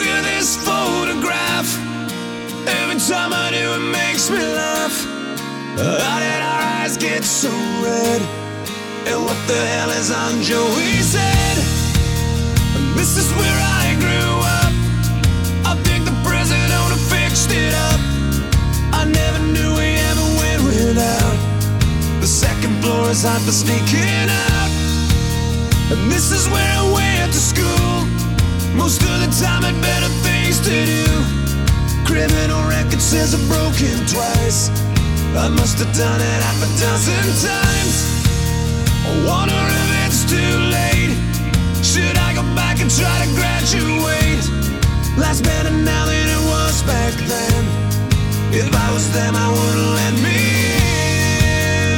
Look at this photograph. Every time I do, it makes me laugh. How did our eyes get so red? And what the hell is on Joey's head? This is where I grew up. I think the present owner fixed it up. I never knew we ever went without. The second floor is hot for sneaking out. And this is where I went to school. Most of the time had better things to do. Criminal record says I've broken twice. I must have done it half a dozen times. I wonder if it's too late. Should I go back and try to graduate? Life's better now than it was back then. If I was them, I wouldn't let me in.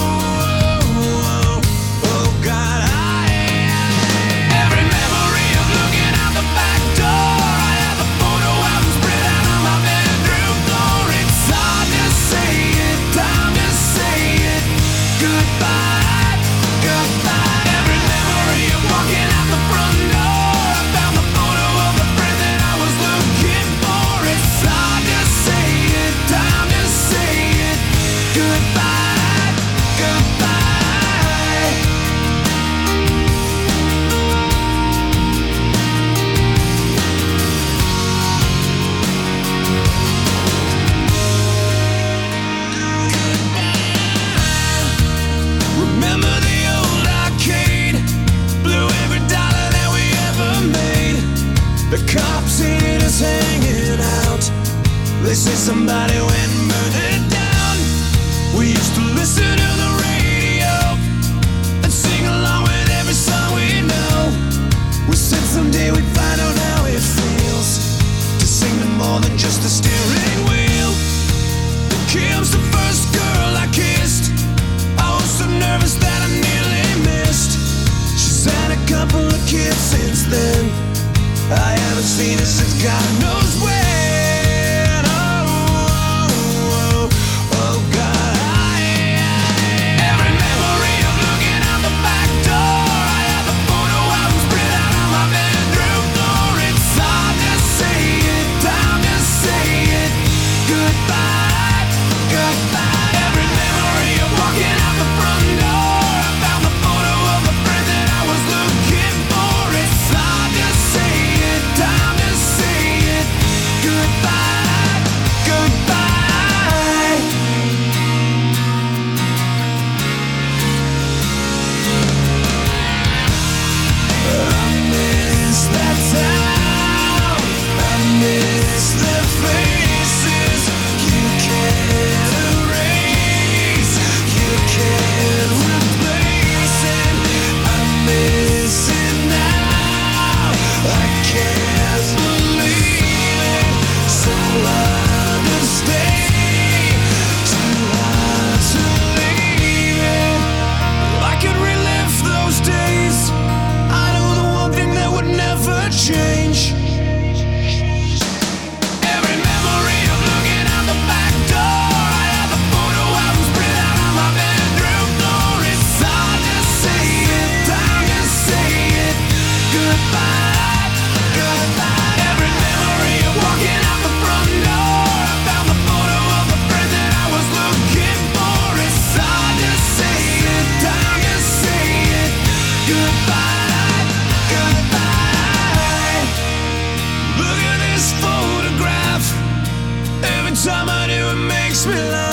Oh God, every memory of looking out the back door. I have a photo album spread out on my bedroom floor. It's hard to say it, time to say it. Goodbye, goodbye. Every memory of walking out the front door. I found the photo of the friend that I was looking for. It's hard to say it, time to say it. Goodbye, goodbye. Remember the old arcade? Blew every dollar that we ever made. The cops see us hanging out. They say somebody went and burned it down. We used to listen to the radio and sing along with every song we know. We said someday we'd find out how it feels to sing to more than just a steering wheel. Kim's the first girl I kissed. I was so nervous that I nearly missed. She's had a couple of kids since then. I haven't seen her since God knows when. Oh God, every memory of looking out the back door. I have a photo album spread out on my bedroom floor. It's hard to say it, time to say it. Goodbye, goodbye. Every memory of walking out the front door. I found the photo of a friend that I was looking for. It's hard to say it, time to say it. Goodbye, goodbye. I miss that town. I miss the faces. You can't erase, you can't replace it. I miss it now. I can't believe it. So hard to stay, too hard to leave it. If I could relive those days, I know the one thing that would never change. Every memory of looking out the back door. I have a photo album spread out on my bedroom floor. It's hard to say it, time to say it. Goodbye, goodbye. Every memory of walking out the front door. I found the photo of a friend that I was looking for. It's hard to say it, time to say it. Goodbye, goodbye. Look at this photograph. Every time I do, it makes me laugh.